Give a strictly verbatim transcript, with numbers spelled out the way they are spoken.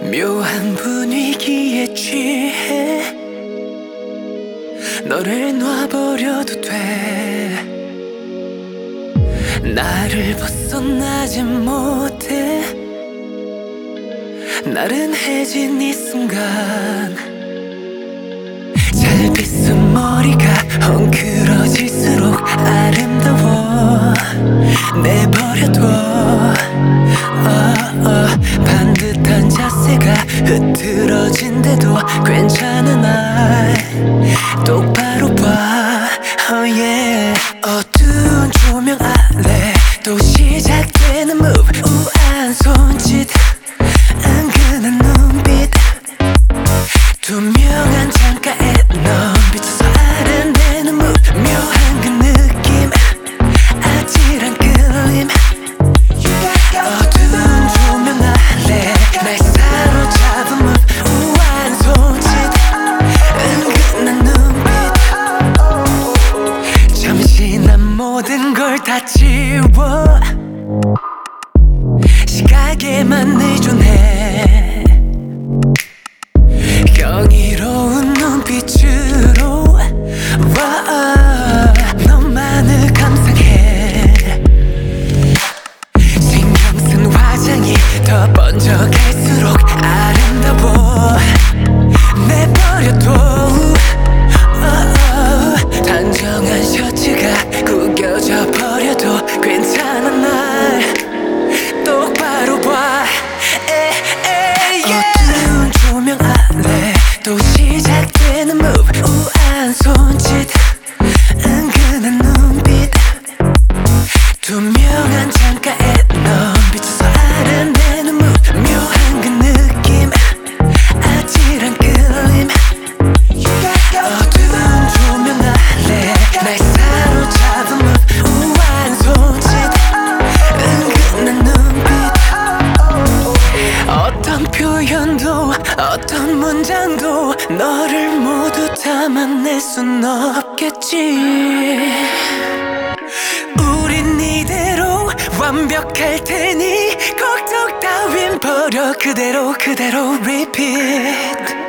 묘한 분위기에 취해 너를 놔버려도 돼. 나를 벗어나지 못해. 나른해진 이 순간 잘 빗은 머리가 헝클어질수록 아름다워. 내버려둬. 어, 어, 반듯한 자세가 흐트러진데도 괜찮은 날 똑바로 봐. oh yeah. 어두운 조명 아래 또 시작되는 move. 우아한 손짓 은근한 눈빛 투명한 창가에 넌 비춰서 아른대는 move. 묘한 그 느낌 아찔한 끌림. 어두운 조명 아래 날 사로잡은 move. 우아한 손짓 은근한 눈빛 잠시 난 모든 걸 다 지워 시각에만 의존해. 경이로운 눈빛으로 와, 너만을 감상해. 신경 쓴 화장이 더 번져갈수록 아름다워. 내버려둬. 어, 단정한 셔츠가 구겨져 버려도 괜찮은 날 똑바로 봐. 에, 에, yeah. 어두운 조명 아래 또 시작되는 move. 우아한 손짓 은근한 눈빛 투명한 창가에 넌 비춰서 아른대는 move. 묘한 그 느낌 아찔한 끌림. 어두운 조명 아래 날 사로잡은 move. 우아한 손짓 은근한 눈빛 어떤 표현도 어떤 문장도 너를 모두 담아낼 순 없겠지. 우린 이대로 완벽할 테니 걱정 따윈 버려. 그대로 그대로 repeat.